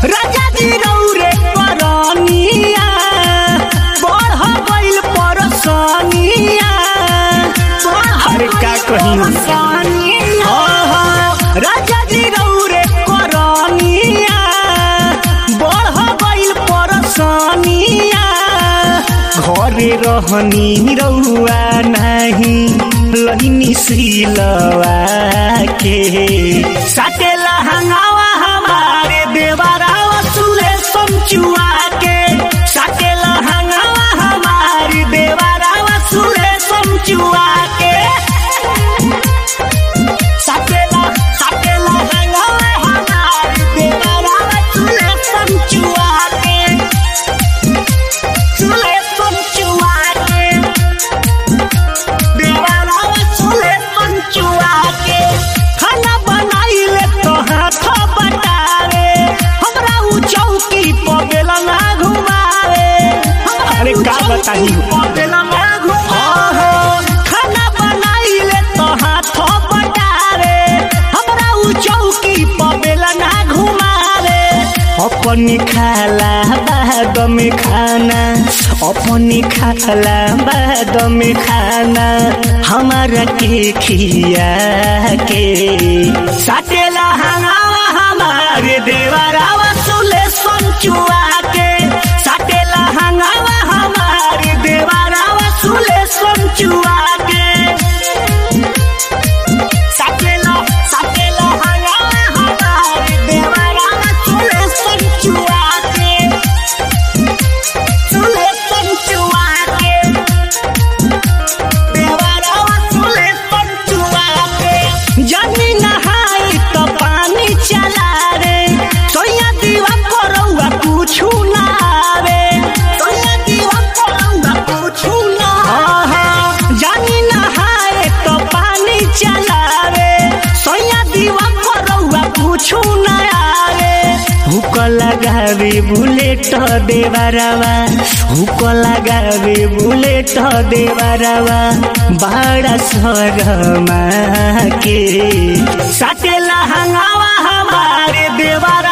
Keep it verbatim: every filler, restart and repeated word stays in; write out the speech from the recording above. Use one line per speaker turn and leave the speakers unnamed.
राजा जी रौरे करनिया बढ़ गइल परसनिया अरे का कही राजा जी रौरे करनिया बढ़ गइल परसनिया घरे रहनी रहुआ नहीं लहिनी सिलवा के साटेला हंगावा हमारे देवरावा सुले समचुआ के साटेला हंगावा हमारे देवरावा सुले समचुआ के साटेला साटेला हंगावा हमारे देवरावा सुले समचुआ के सुले समचुआ के देवरावा सुले समचुआ के खाना बनाइले तो हाथ बटावे हमरा उ चौकी पर बेला ना घुमावे अरे का बताई बेला ना घुमावे खाना बनाइले तो हाथ बटावे हमरा उ चौकी पर बेला ना घुमावे अपनी खाला बाद में खाना अपनी खाला बाद में खाना हमारा के खिया के साटेला हंगावा हमारे देवरावा सुले समचुआ के साटेला हंगावा हमारे देवरावा सुले समचुआ के साटेला साटेला हंगावा हमारे देवरावा सुले समचुआ के सुले समचुआ के देवरावा सुले समचुआ के जानी नहाई तो पानी चला रे सोया दीवा करौआ कुछु ना आवे सोया दीवा करौआ कुछु ना आहा जानी नहाए तो पानी चला रे सोया दीवा करौआ कुछु ना आवे हुक लगावे बुलेट देवरावा हुक लगावे बुलेट देवरावा बड़ा शरमा के साटेला हंगावा हमारे देवरा